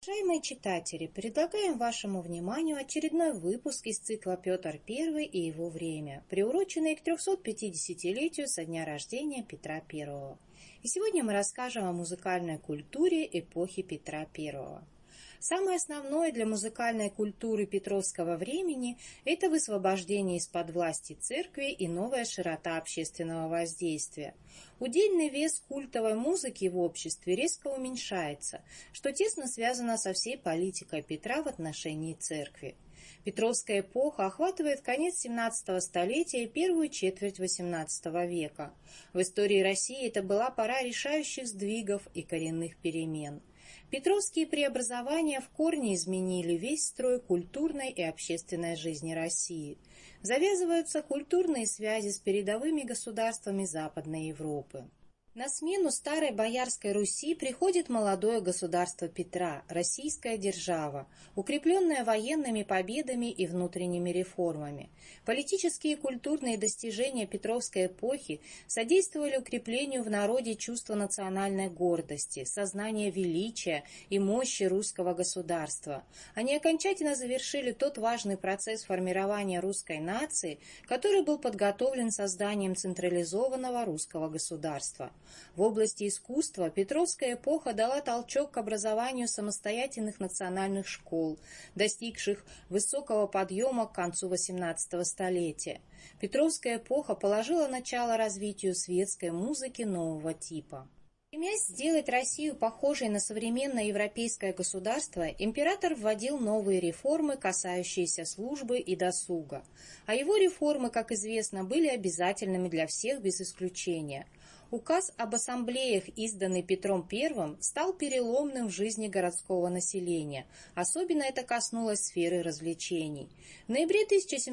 Уважаемые читатели, предлагаем вашему вниманию очередной выпуск из цикла «Петр I и его время», приуроченный к 350-летию со дня рождения Петра I. И сегодня мы расскажем о музыкальной культуре эпохи Петра I. Самое основное для музыкальной культуры петровского времени – это высвобождение из-под власти церкви и новая широта общественного воздействия. Удельный вес культовой музыки в обществе резко уменьшается, что тесно связано со всей политикой Петра в отношении церкви. Петровская эпоха охватывает конец 17 столетия и первую четверть 18 века. В истории России это была пора решающих сдвигов и коренных перемен. Петровские преобразования в корне изменили весь строй культурной и общественной жизни России. Завязываются культурные связи с передовыми государствами Западной Европы. На смену старой Боярской Руси приходит молодое государство Петра, российская держава, укрепленная военными победами и внутренними реформами. Политические и культурные достижения Петровской эпохи содействовали укреплению в народе чувства национальной гордости, сознания величия и мощи русского государства. Они окончательно завершили тот важный процесс формирования русской нации, который был подготовлен созданием централизованного русского государства. В области искусства Петровская эпоха дала толчок к образованию самостоятельных национальных школ, достигших высокого подъема к концу XVIII столетия. Петровская эпоха положила начало развитию светской музыки нового типа. Стремясь сделать Россию похожей на современное европейское государство, император вводил новые реформы, касающиеся службы и досуга. А его реформы, как известно, были обязательными для всех без исключения. Указ об ассамблеях, изданный Петром I, стал переломным в жизни городского населения. Особенно это коснулось сферы развлечений. В ноябре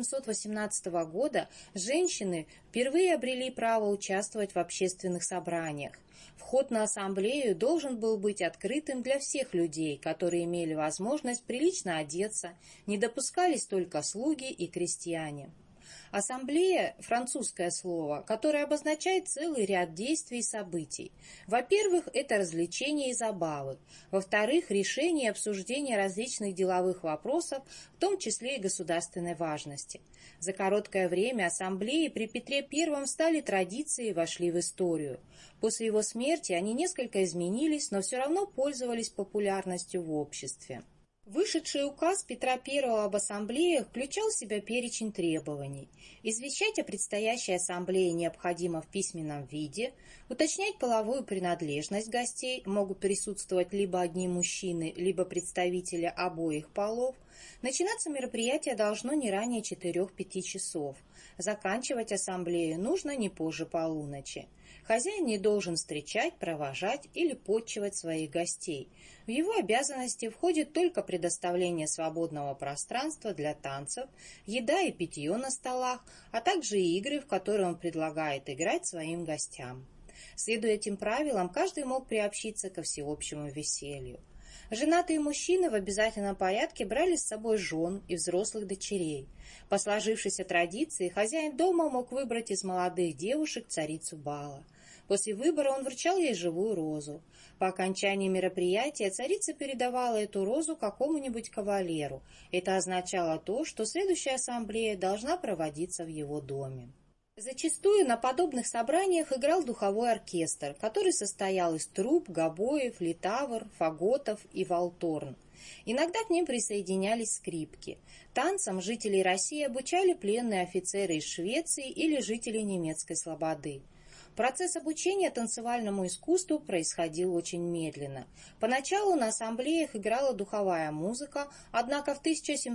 1718 года женщины впервые обрели право участвовать в общественных собраниях. Вход на ассамблею должен был быть открытым для всех людей, которые имели возможность прилично одеться, не допускались только слуги и крестьяне. Ассамблея – французское слово, которое обозначает целый ряд действий и событий. Во-первых, это развлечения и забавы. Во-вторых, решение и обсуждение различных деловых вопросов, в том числе и государственной важности. За короткое время ассамблеи при Петре I стали традицией и вошли в историю. После его смерти они несколько изменились, но все равно пользовались популярностью в обществе. Вышедший указ Петра I об ассамблеях включал в себя перечень требований. Извещать о предстоящей ассамблее необходимо в письменном виде, уточнять половую принадлежность гостей, могут присутствовать либо одни мужчины, либо представители обоих полов. Начинаться мероприятие должно не ранее 4-5 часов. Заканчивать ассамблею нужно не позже полуночи. Хозяин не должен встречать, провожать или подчивать своих гостей. В его обязанности входит только предоставление свободного пространства для танцев, еда и питье на столах, а также игры, в которые он предлагает играть своим гостям. Следуя этим правилам, каждый мог приобщиться ко всеобщему веселью. Женатые мужчины в обязательном порядке брали с собой жен и взрослых дочерей. По сложившейся традиции хозяин дома мог выбрать из молодых девушек царицу бала. После выбора он вручал ей живую розу. По окончании мероприятия царица передавала эту розу какому-нибудь кавалеру. Это означало то, что следующая ассамблея должна проводиться в его доме. Зачастую на подобных собраниях играл духовой оркестр, который состоял из труб, гобоев, литавр, фаготов и валторн. Иногда к ним присоединялись скрипки. Танцам жителей России обучали пленные офицеры из Швеции или жители немецкой слободы. Процесс обучения танцевальному искусству происходил очень медленно. Поначалу на ассамблеях играла духовая музыка, однако в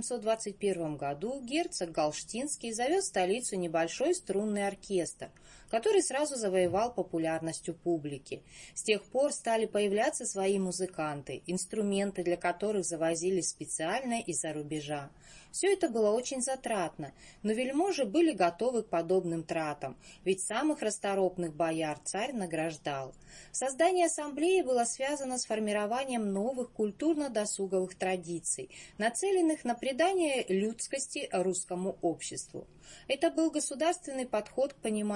1721 году герцог Галштинский завез в столицу небольшой струнный оркестр, который сразу завоевал популярность у публики. С тех пор стали появляться свои музыканты, инструменты для которых завозились специально из-за рубежа. Все это было очень затратно, но вельможи были готовы к подобным тратам, ведь самых расторопных бояр царь награждал. Создание ассамблеи было связано с формированием новых культурно-досуговых традиций, нацеленных на придание людскости русскому обществу. Это был государственный подход к пониманию досуга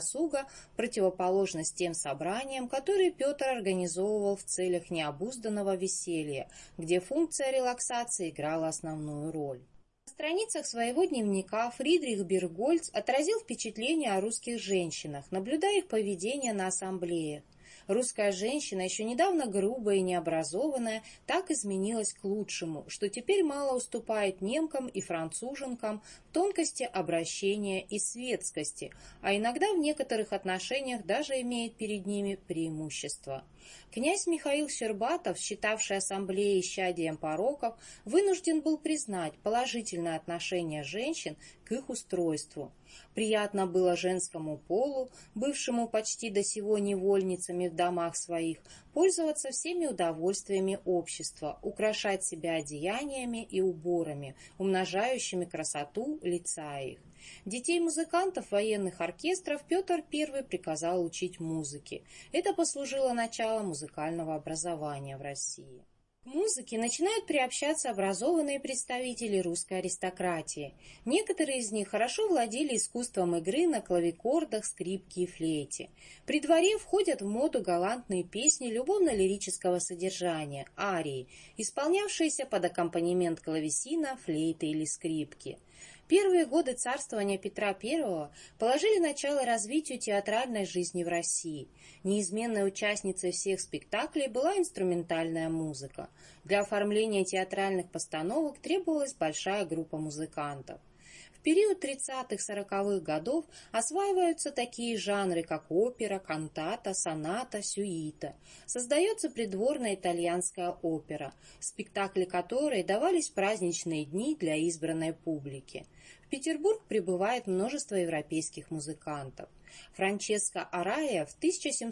досуга в противоположность тем собраниям, которые Петр организовывал в целях необузданного веселья, где функция релаксации играла основную роль. На страницах своего дневника Фридрих Бергольц отразил впечатления о русских женщинах, наблюдая их поведение на ассамблеях. Русская женщина, еще недавно грубая и необразованная, так изменилась к лучшему, что теперь мало уступает немкам и француженкам в тонкости обращения и светскости, а иногда в некоторых отношениях даже имеет перед ними преимущество. Князь Михаил Щербатов, считавший ассамблеи исчадием пороков, вынужден был признать положительное отношение женщин к их устройству. Приятно было женскому полу, бывшему почти до сего невольницами в домах своих, пользоваться всеми удовольствиями общества, украшать себя одеяниями и уборами, умножающими красоту лица их. Детей музыкантов военных оркестров Петр I приказал учить музыке. Это послужило началом музыкального образования в России. К музыке начинают приобщаться образованные представители русской аристократии. Некоторые из них хорошо владели искусством игры на клавикордах, скрипке и флейте. При дворе входят в моду галантные песни любовно-лирического содержания, арии, исполнявшиеся под аккомпанемент клавесина, флейты или скрипки. Первые годы царствования Петра I положили начало развитию театральной жизни в России. Неизменной участницей всех спектаклей была инструментальная музыка. Для оформления театральных постановок требовалась большая группа музыкантов. В период 30-40-х годов осваиваются такие жанры, как опера, кантата, соната, сюита. Создается придворная итальянская опера, спектакли которой давались в праздничные дни для избранной публики. В Петербург прибывает множество европейских музыкантов. Франческо Арая в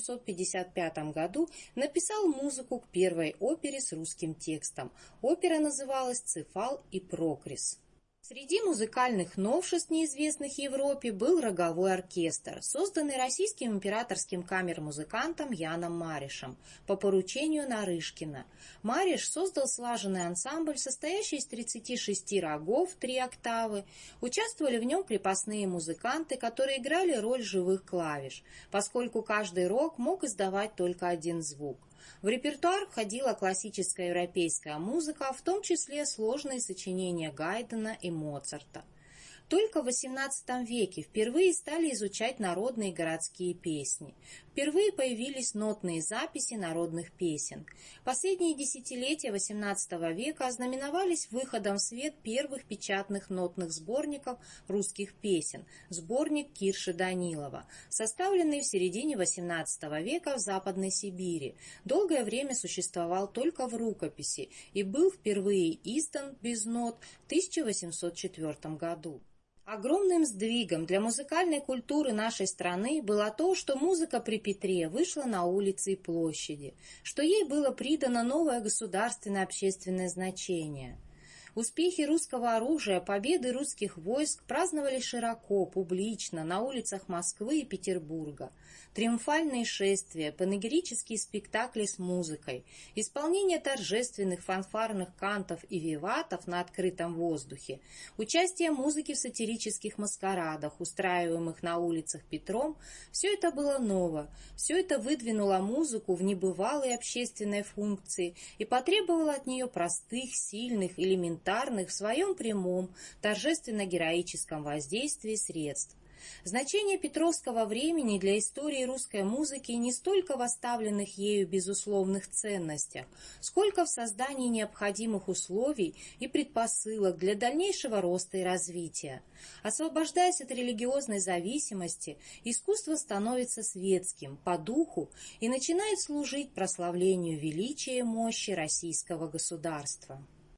1755 году написал музыку к первой опере с русским текстом. Опера называлась «Цефал и Прокрис». Среди музыкальных новшеств, неизвестных Европе, был роговой оркестр, созданный российским императорским камер-музыкантом Яном Маришем по поручению Нарышкина. Мариш создал слаженный ансамбль, состоящий из 36 рогов, 3 октавы. Участвовали в нем крепостные музыканты, которые играли роль живых клавиш, поскольку каждый рог мог издавать только один звук. В репертуар входила классическая европейская музыка, в том числе сложные сочинения Гайдена и Моцарта. Только в XVIII веке впервые стали изучать народные городские песни. Впервые появились нотные записи народных песен. Последние десятилетия XVIII века ознаменовались выходом в свет первых печатных нотных сборников русских песен, сборник Кирши Данилова, составленный в середине XVIII века в Западной Сибири. Долгое время существовал только в рукописи и был впервые издан без нот в 1804 году. Огромным сдвигом для музыкальной культуры нашей страны было то, что музыка при Петре вышла на улицы и площади, что ей было придано новое государственное общественное значение. Успехи русского оружия, победы русских войск праздновали широко, публично, на улицах Москвы и Петербурга. Триумфальные шествия, панегирические спектакли с музыкой, исполнение торжественных фанфарных кантов и виватов на открытом воздухе, участие музыки в сатирических маскарадах, устраиваемых на улицах Петром – все это было ново, все это выдвинуло музыку в небывалые общественные функции и потребовало от нее простых, сильных, элементарных в своем прямом, торжественно-героическом воздействии средств. Значение петровского времени для истории русской музыки не столько в оставленных ею безусловных ценностях, сколько в создании необходимых условий и предпосылок для дальнейшего роста и развития. Освобождаясь от религиозной зависимости, искусство становится светским, по духу и начинает служить прославлению величия и мощи российского государства.